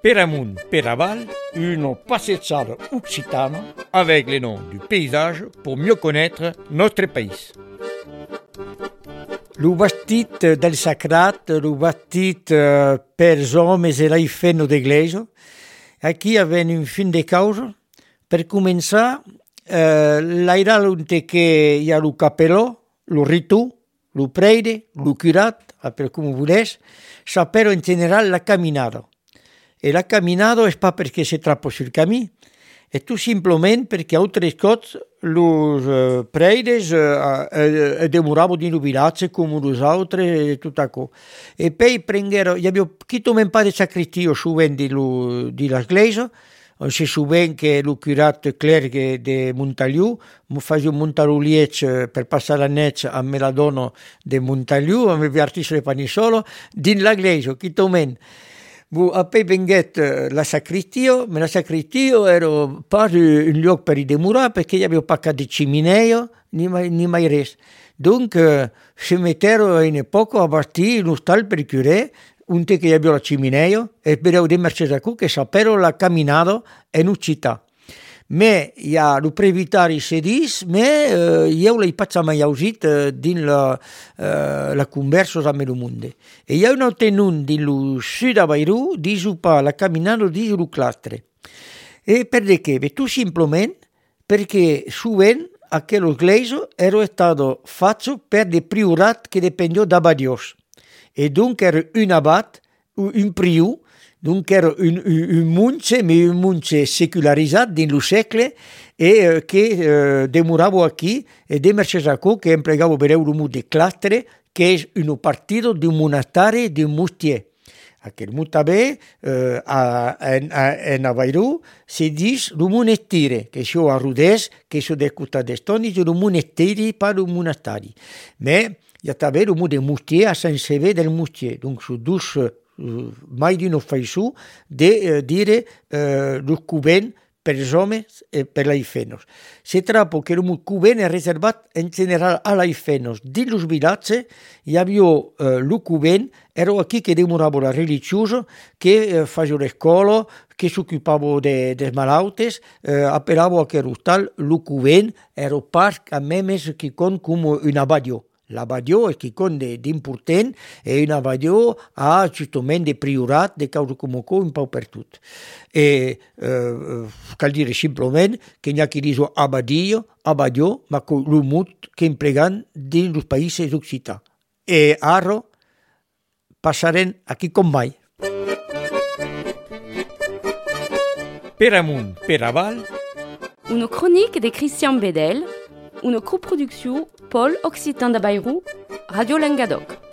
Per amunt, per aval, une passeggiata occitane avec les noms du paysage pour mieux connaître notre pays. Lo vestit del sacrat, lo vestit per homes e l'aifeno d'eglesia. Aquí avem un fin de causa. Per començar, l'airà l'unte che hi ha lo capellò, lo ritu, lo preide, lo curat, per come volés, sapere in generale la camminata. E la camminata è pas perché si trappa sul cammin, è tutto simplement perché altre cose los preides demoravano in un villaggio come los altri e tutto ciò. E poi prendero, abbiamo chiesto un po' di sacristio su di la chiesa, si souvent che lo curat clerghe di Montaliu mi faccio montare un liec per passare la notte a me la donna di Montaliu, a me artista di Panisolo, din la chiesa, chiesto men. Poi venget la sacristia, ma la sacristia era pas un lloc per i demorar perché hi havia pas de ciminea ni mai res. Donc se mettero in poco a bastir un stal per curare, un te che hi havia la ciminea, e spereu de mercesacù che sapero la camminata in una città. Me hi ha lo previtari se dis, me io l'he pas mai ausit din la conversa amb el monde. E hi ha un altre nun din lo sud a Bairú, disu pa la camminata, disu lo clastre. E per de che? Tutto simplement perché sovint aquello gleso era stato fatto per de priorat che dependió d'abadios. E donc era un abat, un priu, donc era un munce, mais un munce secularizat din lo segle e che demorava aquí e de mercesacò che empregava per lo mot de clastre, che è un partito di un monastare di un mustier. Aquel mutabè en Avairú si dis lo monastire, che això a Rodès, che això de costat d'Estoni, és lo monasteri, pas lo monastari. Mais hi ha també lo mot de mustier a Sant Sever del Mustier, donc su dus mai di no faisù de dire lo cuvent per els homes e per l'aifenos. Se trapo che lo cuvent è reservat in general a l'aifenos. Dins los vilatges hi havia lo cuvent, era aquí che demorava la religiosa, che faceva l'escola, che s'occupava des malautes, appellava a che tal, lo cuvent era pas a més que com un abadio. L'abadio è quicon d'important e un abadio ha justament de priorat de causa com un pau per tot. E cal dire simplement que n'hi ha qui diso abadio, ma con lo mot que empregant dins los països occitans. E ara passaren aquí com mai. Per amunt, per aval. Une chronique de Christian Bedel, une coproduction Pôle Occitan de Bayrou, Radio Languedoc.